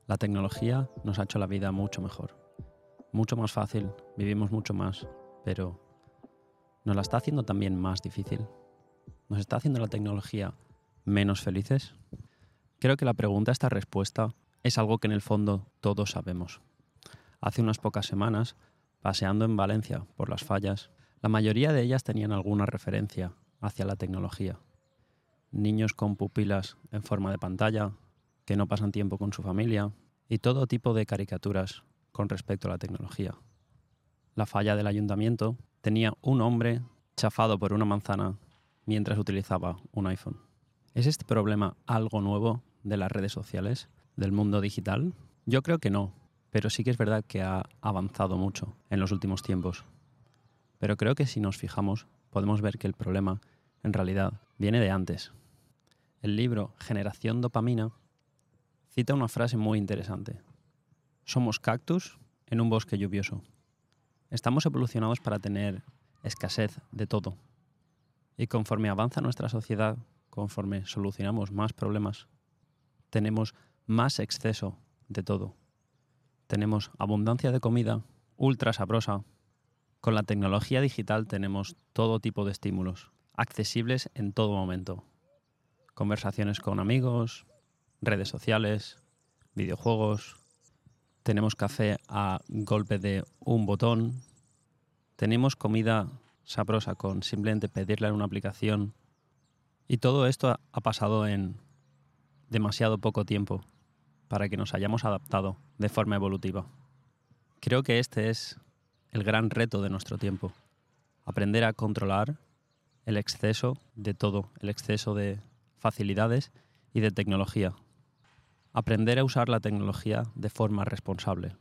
La tecnología nos ha hecho la vida mucho mejor, mucho más fácil, vivimos mucho más, pero ¿nos la está haciendo también más difícil? ¿Nos está haciendo la tecnología menos felices? Creo que la pregunta a esta respuesta es algo que en el fondo todos sabemos. Hace unas pocas semanas, paseando en Valencia por las fallas, la mayoría de ellas tenían alguna referencia hacia la tecnología. Niños con pupilas en forma de pantalla, que no pasan tiempo con su familia, y todo tipo de caricaturas con respecto a la tecnología. La falla del ayuntamiento tenía un hombre chafado por una manzana mientras utilizaba un iPhone. ¿Es este problema algo nuevo de las redes sociales, del mundo digital? Yo creo que no, pero sí que es verdad que ha avanzado mucho en los últimos tiempos. Pero creo que si nos fijamos, podemos ver que el problema, en realidad, viene de antes. El libro Generación Dopamina cita una frase muy interesante. Somos cactus en un bosque lluvioso. Estamos evolucionados para tener escasez de todo. Y conforme avanza nuestra sociedad, conforme solucionamos más problemas, tenemos más exceso de todo. Tenemos abundancia de comida, ultra sabrosa. Con la tecnología digital tenemos todo tipo de estímulos, accesibles en todo momento. Conversaciones con amigos, redes sociales, videojuegos. Tenemos café a golpe de un botón. Tenemos comida sabrosa con simplemente pedirla en una aplicación. Y todo esto ha pasado en demasiado poco tiempo para que nos hayamos adaptado de forma evolutiva. Creo que este es el gran reto de nuestro tiempo. Aprender a controlar el exceso de todo, el exceso de facilidades y de tecnología. Aprender a usar la tecnología de forma responsable.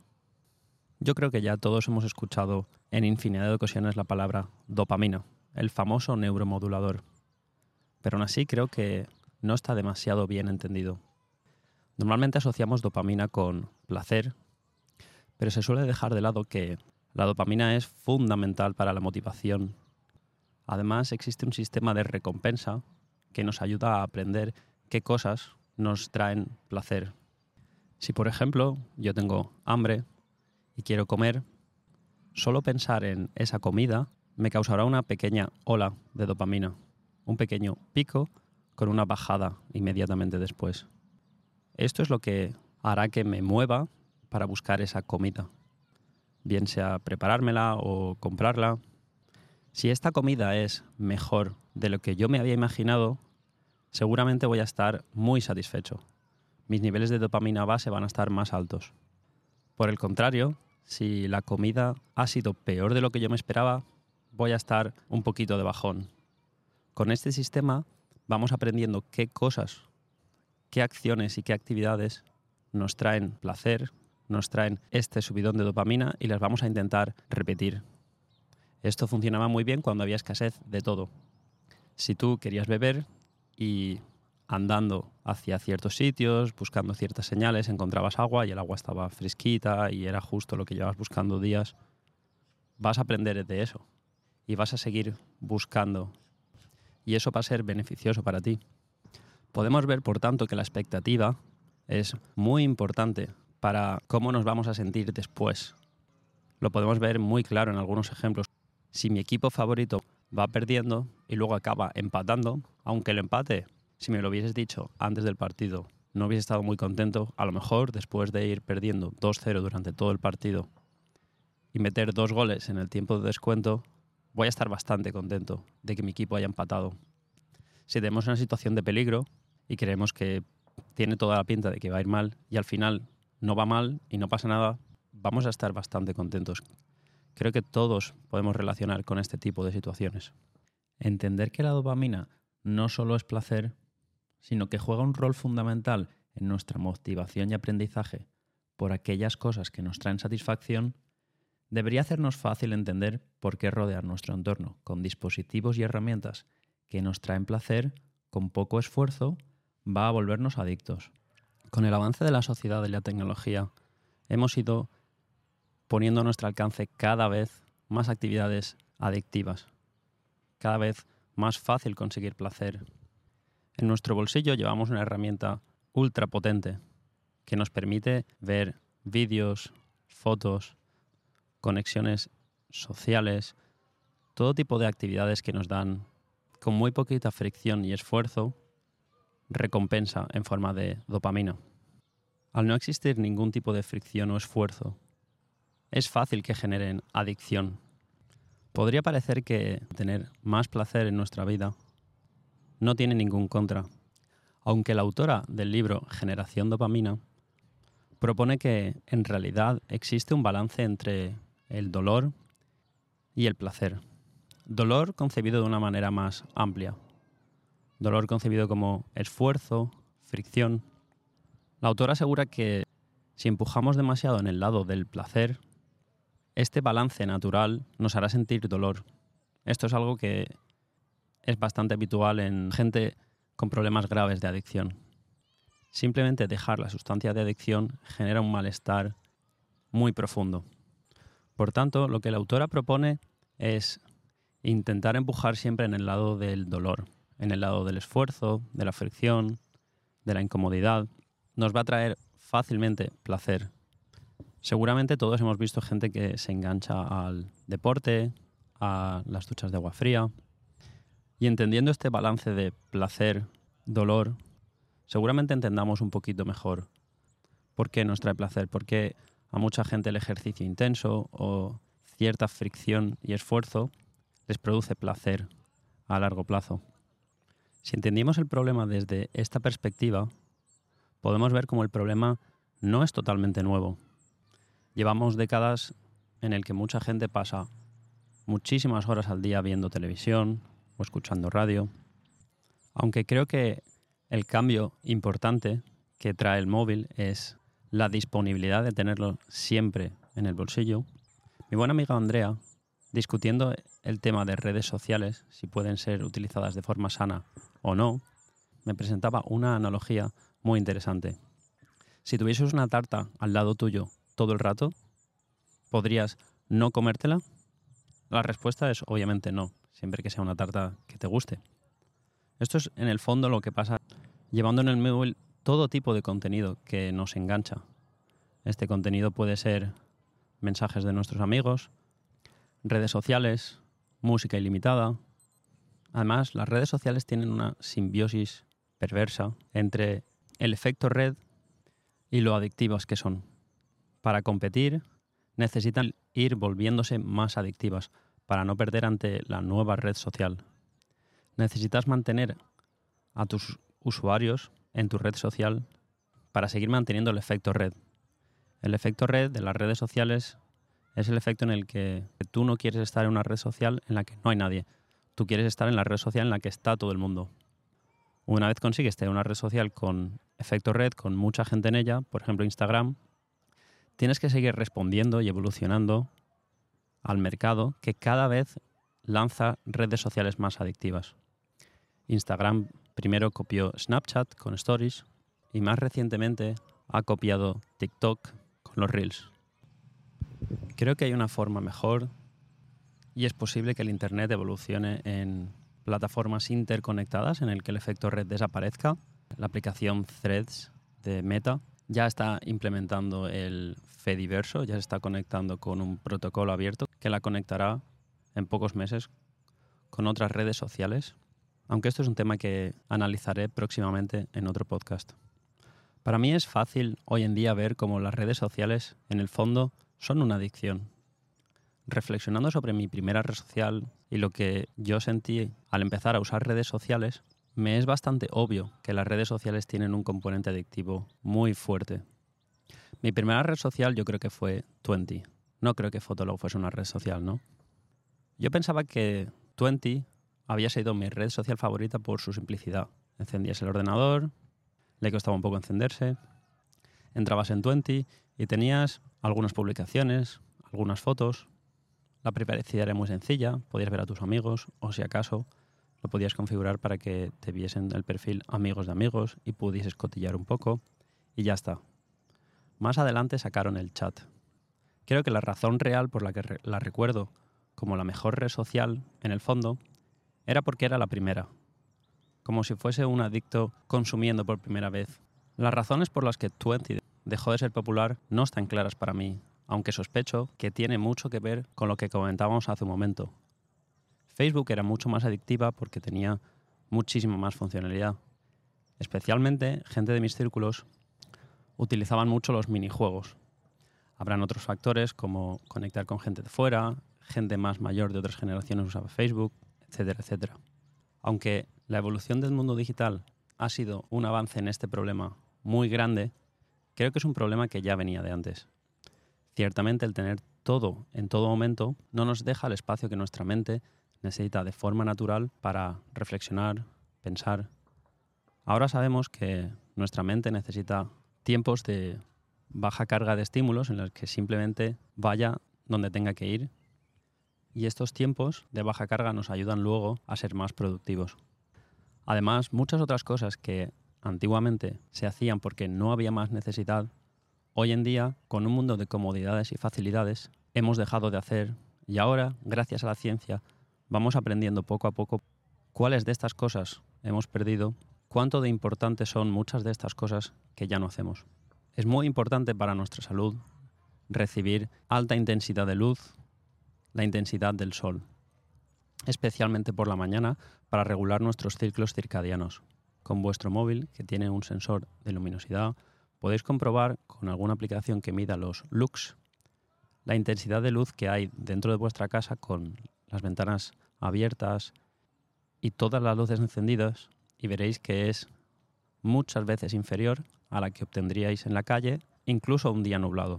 Yo creo que ya todos hemos escuchado en infinidad de ocasiones la palabra dopamina, el famoso neuromodulador. Pero aún así creo que no está demasiado bien entendido. Normalmente asociamos dopamina con placer, pero se suele dejar de lado que la dopamina es fundamental para la motivación. Además, existe un sistema de recompensa que nos ayuda a aprender qué cosas nos traen placer. Si, por ejemplo, yo tengo hambre y quiero comer, solo pensar en esa comida me causará una pequeña ola de dopamina, un pequeño pico con una bajada inmediatamente después. Esto es lo que hará que me mueva para buscar esa comida, bien sea preparármela o comprarla. Si esta comida es mejor de lo que yo me había imaginado, seguramente voy a estar muy satisfecho. Mis niveles de dopamina base van a estar más altos. Por el contrario, si la comida ha sido peor de lo que yo me esperaba, voy a estar un poquito de bajón. Con este sistema vamos aprendiendo qué cosas, qué acciones y qué actividades nos traen placer, nos traen este subidón de dopamina y las vamos a intentar repetir. Esto funcionaba muy bien cuando había escasez de todo. Si tú querías beber y andando hacia ciertos sitios, buscando ciertas señales, encontrabas agua y el agua estaba fresquita y era justo lo que llevabas buscando días, vas a aprender de eso y vas a seguir buscando. Y eso va a ser beneficioso para ti. Podemos ver, por tanto, que la expectativa es muy importante para cómo nos vamos a sentir después. Lo podemos ver muy claro en algunos ejemplos. Si mi equipo favorito va perdiendo y luego acaba empatando, aunque el empate, si me lo hubieses dicho antes del partido, no hubiese estado muy contento, a lo mejor después de ir perdiendo 2-0 durante todo el partido y meter 2 goles en el tiempo de descuento, voy a estar bastante contento de que mi equipo haya empatado. Si tenemos una situación de peligro y creemos que tiene toda la pinta de que va a ir mal y al final no va mal y no pasa nada, vamos a estar bastante contentos. Creo que todos podemos relacionar con este tipo de situaciones. Entender que la dopamina no solo es placer, sino que juega un rol fundamental en nuestra motivación y aprendizaje por aquellas cosas que nos traen satisfacción, debería hacernos fácil entender por qué rodear nuestro entorno con dispositivos y herramientas que nos traen placer con poco esfuerzo va a volvernos adictos. Con el avance de la sociedad y la tecnología, hemos ido poniendo a nuestro alcance cada vez más actividades adictivas, cada vez más fácil conseguir placer. En nuestro bolsillo llevamos una herramienta ultra potente que nos permite ver vídeos, fotos, conexiones sociales, todo tipo de actividades que nos dan, con muy poquita fricción y esfuerzo, recompensa en forma de dopamina. Al no existir ningún tipo de fricción o esfuerzo, es fácil que generen adicción. Podría parecer que tener más placer en nuestra vida no tiene ningún contra, aunque la autora del libro Generación Dopamina propone que en realidad existe un balance entre el dolor y el placer. Dolor concebido de una manera más amplia. Dolor concebido como esfuerzo, fricción. La autora asegura que si empujamos demasiado en el lado del placer, este balance natural nos hará sentir dolor. Esto es algo que es bastante habitual en gente con problemas graves de adicción. Simplemente dejar la sustancia de adicción genera un malestar muy profundo. Por tanto, lo que la autora propone es intentar empujar siempre en el lado del dolor, en el lado del esfuerzo, de la fricción, de la incomodidad. Nos va a traer fácilmente placer. Seguramente todos hemos visto gente que se engancha al deporte, a las duchas de agua fría. Y entendiendo este balance de placer, dolor, seguramente entendamos un poquito mejor por qué nos trae placer, por qué a mucha gente el ejercicio intenso o cierta fricción y esfuerzo les produce placer a largo plazo. Si entendimos el problema desde esta perspectiva, podemos ver cómo el problema no es totalmente nuevo. Llevamos décadas en el que mucha gente pasa muchísimas horas al día viendo televisión o escuchando radio. Aunque creo que el cambio importante que trae el móvil es la disponibilidad de tenerlo siempre en el bolsillo. Mi buena amiga Andrea, discutiendo el tema de redes sociales, si pueden ser utilizadas de forma sana o no, me presentaba una analogía muy interesante. Si tuvieses una tarta al lado tuyo todo el rato, ¿podrías no comértela? La respuesta es obviamente no, siempre que sea una tarta que te guste. Esto es en el fondo lo que pasa llevando en el móvil todo tipo de contenido que nos engancha. Este contenido puede ser mensajes de nuestros amigos, redes sociales, música ilimitada. Además, las redes sociales tienen una simbiosis perversa entre el efecto red y lo adictivas que son. Para competir, necesitan ir volviéndose más adictivas para no perder ante la nueva red social. Necesitas mantener a tus usuarios en tu red social para seguir manteniendo el efecto red. El efecto red de las redes sociales es el efecto en el que tú no quieres estar en una red social en la que no hay nadie. Tú quieres estar en la red social en la que está todo el mundo. Una vez consigues tener una red social con efecto red, con mucha gente en ella, por ejemplo Instagram, tienes que seguir respondiendo y evolucionando al mercado que cada vez lanza redes sociales más adictivas. Instagram primero copió Snapchat con Stories y más recientemente ha copiado TikTok con los Reels. Creo que hay una forma mejor y es posible que el Internet evolucione en plataformas interconectadas en el que el efecto red desaparezca. La aplicación Threads de Meta ya está implementando el Fediverso, ya se está conectando con un protocolo abierto que la conectará en pocos meses con otras redes sociales, aunque esto es un tema que analizaré próximamente en otro podcast. Para mí es fácil hoy en día ver cómo las redes sociales, en el fondo, son una adicción. Reflexionando sobre mi primera red social y lo que yo sentí al empezar a usar redes sociales, me es bastante obvio que las redes sociales tienen un componente adictivo muy fuerte. Mi primera red social yo creo que fue Twenty. No creo que Fotolog fuese una red social, ¿no? Yo pensaba que Twenty había sido mi red social favorita por su simplicidad. Encendías el ordenador, le costaba un poco encenderse, entrabas en Twenty y tenías algunas publicaciones, algunas fotos. La privacidad era muy sencilla, podías ver a tus amigos o si acaso lo podías configurar para que te viesen el perfil amigos de amigos y pudieses cotillar un poco y ya está. Más adelante sacaron el chat. Creo que la razón real por la que la recuerdo como la mejor red social, en el fondo, era porque era la primera, como si fuese un adicto consumiendo por primera vez. Las razones por las que Twenty dejó de ser popular no están claras para mí, aunque sospecho que tiene mucho que ver con lo que comentábamos hace un momento. Facebook era mucho más adictiva porque tenía muchísima más funcionalidad. Especialmente, gente de mis círculos utilizaban mucho los minijuegos. Habrán otros factores como conectar con gente de fuera, gente más mayor de otras generaciones usaba Facebook, etcétera, etcétera. Aunque la evolución del mundo digital ha sido un avance en este problema muy grande, creo que es un problema que ya venía de antes. Ciertamente el tener todo en todo momento no nos deja el espacio que nuestra mente necesita de forma natural para reflexionar, pensar. Ahora sabemos que nuestra mente necesita tiempos de baja carga de estímulos en los que simplemente vaya donde tenga que ir, y estos tiempos de baja carga nos ayudan luego a ser más productivos. Además, muchas otras cosas que antiguamente se hacían porque no había más necesidad, hoy en día, con un mundo de comodidades y facilidades, hemos dejado de hacer, y ahora, gracias a la ciencia, vamos aprendiendo poco a poco cuáles de estas cosas hemos perdido, cuánto de importantes son muchas de estas cosas que ya no hacemos. Es muy importante para nuestra salud recibir alta intensidad de luz, la intensidad del sol, especialmente por la mañana para regular nuestros ciclos circadianos. Con vuestro móvil, que tiene un sensor de luminosidad, podéis comprobar con alguna aplicación que mida los lux la intensidad de luz que hay dentro de vuestra casa con las ventanas abiertas y todas las luces encendidas, y veréis que es muchas veces inferior a la que obtendríais en la calle, incluso un día nublado.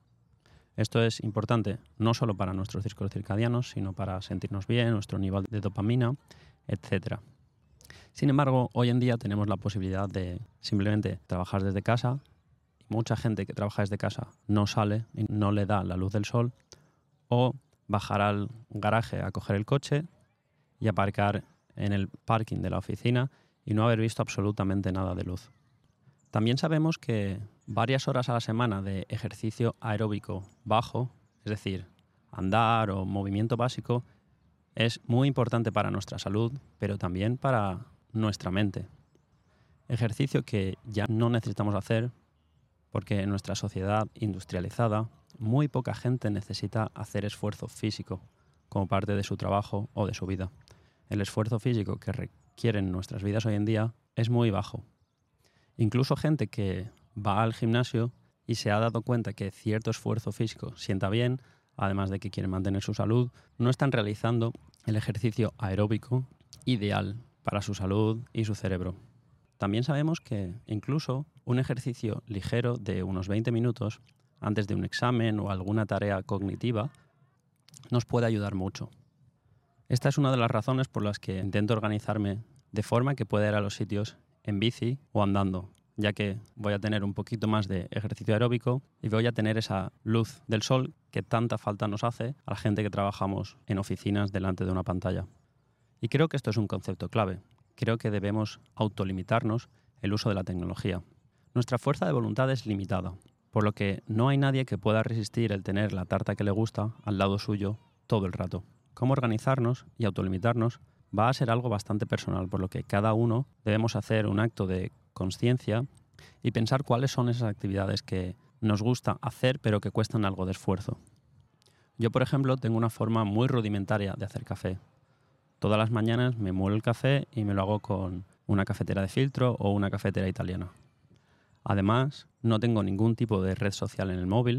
Esto es importante no solo para nuestros ciclos circadianos, sino para sentirnos bien, nuestro nivel de dopamina, etc. Sin embargo, hoy en día tenemos la posibilidad de simplemente trabajar desde casa. Mucha gente que trabaja desde casa no sale y no le da la luz del sol, o bajar al garaje a coger el coche y aparcar en el parking de la oficina y no haber visto absolutamente nada de luz. También sabemos que varias horas a la semana de ejercicio aeróbico bajo, es decir, andar o movimiento básico, es muy importante para nuestra salud, pero también para nuestra mente. Ejercicio que ya no necesitamos hacer porque en nuestra sociedad industrializada muy poca gente necesita hacer esfuerzo físico como parte de su trabajo o de su vida. El esfuerzo físico que requieren nuestras vidas hoy en día es muy bajo. Incluso gente que va al gimnasio y se ha dado cuenta que cierto esfuerzo físico sienta bien, además de que quieren mantener su salud, no están realizando el ejercicio aeróbico ideal para su salud y su cerebro. También sabemos que incluso un ejercicio ligero de unos 20 minutos antes de un examen o alguna tarea cognitiva nos puede ayudar mucho. Esta es una de las razones por las que intento organizarme de forma que pueda ir a los sitios en bici o andando, ya que voy a tener un poquito más de ejercicio aeróbico y voy a tener esa luz del sol que tanta falta nos hace a la gente que trabajamos en oficinas delante de una pantalla. Y creo que esto es un concepto clave. Creo que debemos autolimitarnos el uso de la tecnología. Nuestra fuerza de voluntad es limitada, por lo que no hay nadie que pueda resistir el tener la tarta que le gusta al lado suyo todo el rato. Cómo organizarnos y autolimitarnos va a ser algo bastante personal, por lo que cada uno debemos hacer un acto de conciencia y pensar cuáles son esas actividades que nos gusta hacer pero que cuestan algo de esfuerzo. Yo, por ejemplo, tengo una forma muy rudimentaria de hacer café. Todas las mañanas me muelo el café y me lo hago con una cafetera de filtro o una cafetera italiana. Además, no tengo ningún tipo de red social en el móvil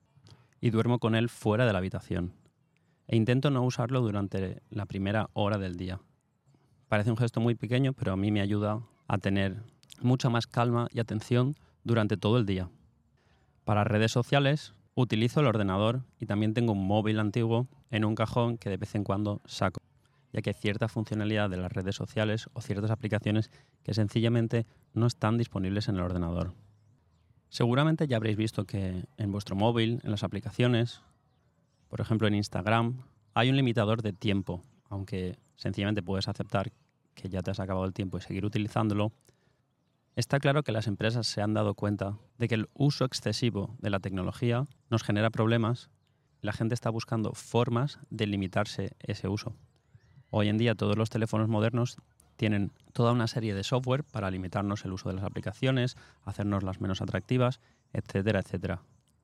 y duermo con él fuera de la habitación. E intento no usarlo durante la primera hora del día. Parece un gesto muy pequeño, pero a mí me ayuda a tener mucha más calma y atención durante todo el día. Para redes sociales utilizo el ordenador y también tengo un móvil antiguo en un cajón que de vez en cuando saco, ya que hay cierta funcionalidad de las redes sociales o ciertas aplicaciones que sencillamente no están disponibles en el ordenador. Seguramente ya habréis visto que en vuestro móvil, en las aplicaciones, por ejemplo en Instagram, hay un limitador de tiempo, aunque sencillamente puedes aceptar que ya te has acabado el tiempo y seguir utilizándolo. Está claro que las empresas se han dado cuenta de que el uso excesivo de la tecnología nos genera problemas y la gente está buscando formas de limitarse ese uso. Hoy en día todos los teléfonos modernos tienen toda una serie de software para limitarnos el uso de las aplicaciones, hacernoslas menos atractivas, etcétera, etcétera.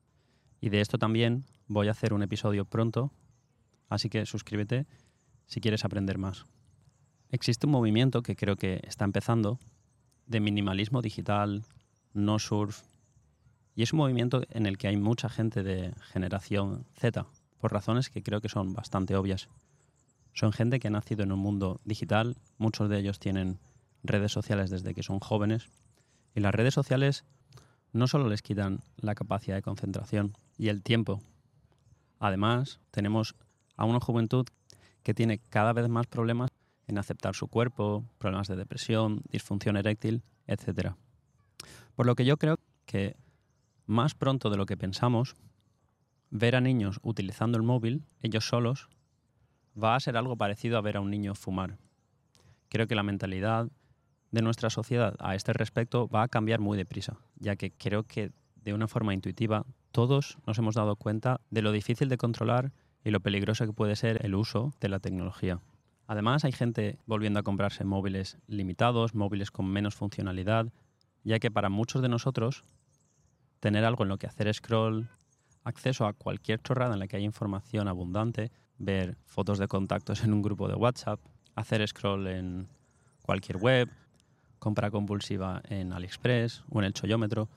Y de esto también voy a hacer un episodio pronto, así que suscríbete si quieres aprender más. Existe un movimiento que creo que está empezando de minimalismo digital, no surf, y es un movimiento en el que hay mucha gente de generación Z, por razones que creo que son bastante obvias. Son gente que ha nacido en un mundo digital, muchos de ellos tienen redes sociales desde que son jóvenes, y las redes sociales no solo les quitan la capacidad de concentración y el tiempo. Además, tenemos a una juventud que tiene cada vez más problemas en aceptar su cuerpo, problemas de depresión, disfunción eréctil, etc. Por lo que yo creo que más pronto de lo que pensamos, ver a niños utilizando el móvil, ellos solos, va a ser algo parecido a ver a un niño fumar. Creo que la mentalidad de nuestra sociedad a este respecto va a cambiar muy deprisa, ya que creo que de una forma intuitiva todos nos hemos dado cuenta de lo difícil de controlar y lo peligroso que puede ser el uso de la tecnología. Además, hay gente volviendo a comprarse móviles limitados, móviles con menos funcionalidad, ya que para muchos de nosotros tener algo en lo que hacer scroll, acceso a cualquier chorrada en la que hay información abundante, ver fotos de contactos en un grupo de WhatsApp, hacer scroll en cualquier web, compra compulsiva en AliExpress o en el Chollómetro,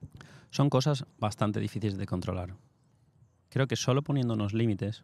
son cosas bastante difíciles de controlar. Creo que solo poniéndonos límites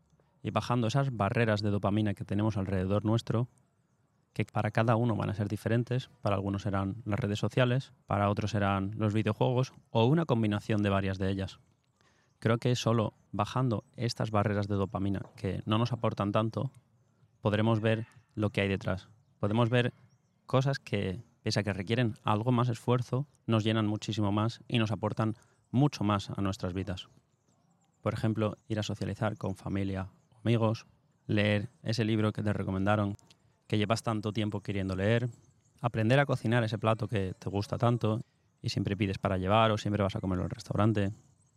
y bajando esas barreras de dopamina que tenemos alrededor nuestro, que para cada uno van a ser diferentes, para algunos serán las redes sociales, para otros serán los videojuegos o una combinación de varias de ellas. Creo que solo bajando estas barreras de dopamina que no nos aportan tanto, podremos ver lo que hay detrás. Podemos ver cosas que, pese a que requieren algo más esfuerzo, nos llenan muchísimo más y nos aportan mucho más a nuestras vidas. Por ejemplo, ir a socializar con familia o amigos, leer ese libro que te recomendaron, que llevas tanto tiempo queriendo leer, aprender a cocinar ese plato que te gusta tanto y siempre pides para llevar o siempre vas a comer al restaurante.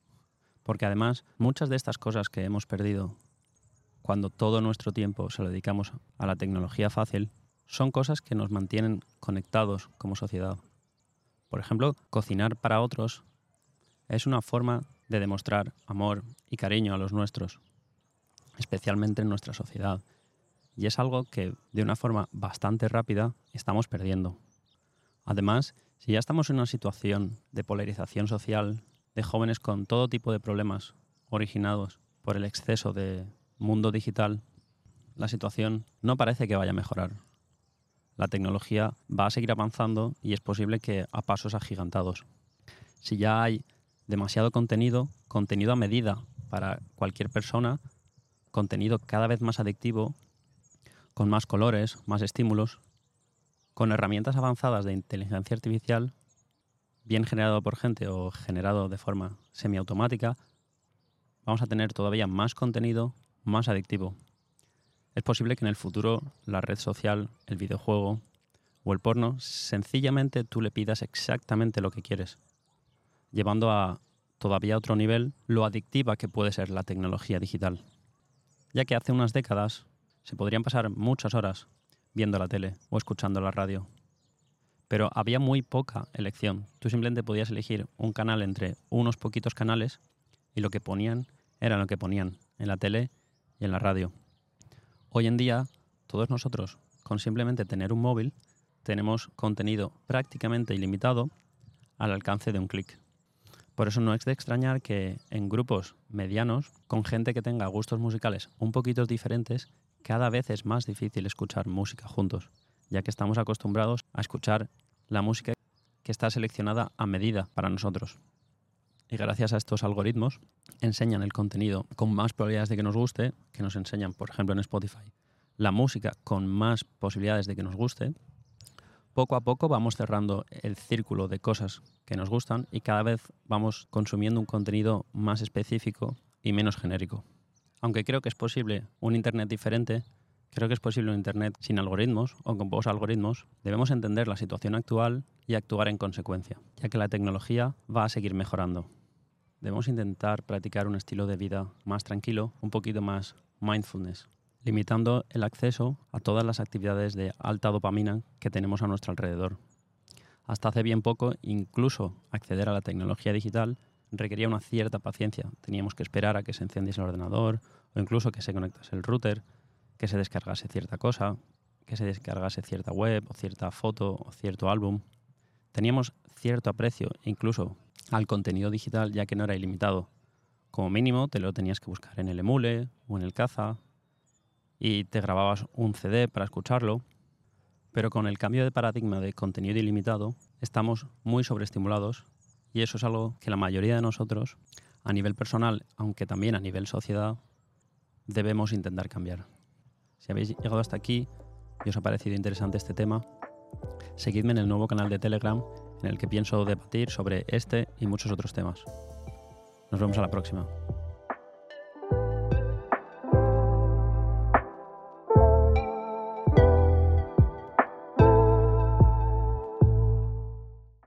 Porque además, muchas de estas cosas que hemos perdido cuando todo nuestro tiempo se lo dedicamos a la tecnología fácil, son cosas que nos mantienen conectados como sociedad. Por ejemplo, cocinar para otros es una forma de demostrar amor y cariño a los nuestros, especialmente en nuestra sociedad. Y es algo que, de una forma bastante rápida, estamos perdiendo. Además, si ya estamos en una situación de polarización social, de jóvenes con todo tipo de problemas originados por el exceso de mundo digital, la situación no parece que vaya a mejorar. La tecnología va a seguir avanzando y es posible que a pasos agigantados. Si ya hay demasiado contenido a medida para cualquier persona, contenido cada vez más adictivo, con más colores, más estímulos, con herramientas avanzadas de inteligencia artificial, bien generado por gente o generado de forma semiautomática, vamos a tener todavía más contenido, más adictivo. Es posible que en el futuro la red social, el videojuego o el porno, sencillamente tú le pidas exactamente lo que quieres, llevando a todavía otro nivel lo adictiva que puede ser la tecnología digital. Ya que hace unas décadas se podrían pasar muchas horas viendo la tele o escuchando la radio, pero había muy poca elección. Tú simplemente podías elegir un canal entre unos poquitos canales y lo que ponían era lo que ponían en la tele y en la radio. Hoy en día, todos nosotros, con simplemente tener un móvil, tenemos contenido prácticamente ilimitado al alcance de un clic. Por eso no es de extrañar que en grupos medianos, con gente que tenga gustos musicales un poquito diferentes, cada vez es más difícil escuchar música juntos, ya que estamos acostumbrados a escuchar la música que está seleccionada a medida para nosotros. Y gracias a estos algoritmos enseñan el contenido con más probabilidades de que nos guste, que nos enseñan, por ejemplo, en Spotify, la música con más posibilidades de que nos guste. Poco a poco vamos cerrando el círculo de cosas que nos gustan y cada vez vamos consumiendo un contenido más específico y menos genérico. Aunque creo que es posible un Internet diferente, creo que es posible un Internet sin algoritmos o con pocos algoritmos, debemos entender la situación actual y actuar en consecuencia, ya que la tecnología va a seguir mejorando. Debemos intentar practicar un estilo de vida más tranquilo, un poquito más mindfulness, limitando el acceso a todas las actividades de alta dopamina que tenemos a nuestro alrededor. Hasta hace bien poco, incluso acceder a la tecnología digital requería una cierta paciencia. Teníamos que esperar a que se encendiese el ordenador o incluso que se conectase el router, que se descargase cierta cosa, que se descargase cierta web o cierta foto o cierto álbum. Teníamos cierto aprecio incluso al contenido digital, ya que no era ilimitado. Como mínimo te lo tenías que buscar en el Emule o en el Caza y te grababas un CD para escucharlo. Pero con el cambio de paradigma de contenido ilimitado estamos muy sobreestimulados y eso es algo que la mayoría de nosotros, a nivel personal, aunque también a nivel sociedad, debemos intentar cambiar. Si habéis llegado hasta aquí y os ha parecido interesante este tema, seguidme en el nuevo canal de Telegram en el que pienso debatir sobre este y muchos otros temas. Nos vemos a la próxima.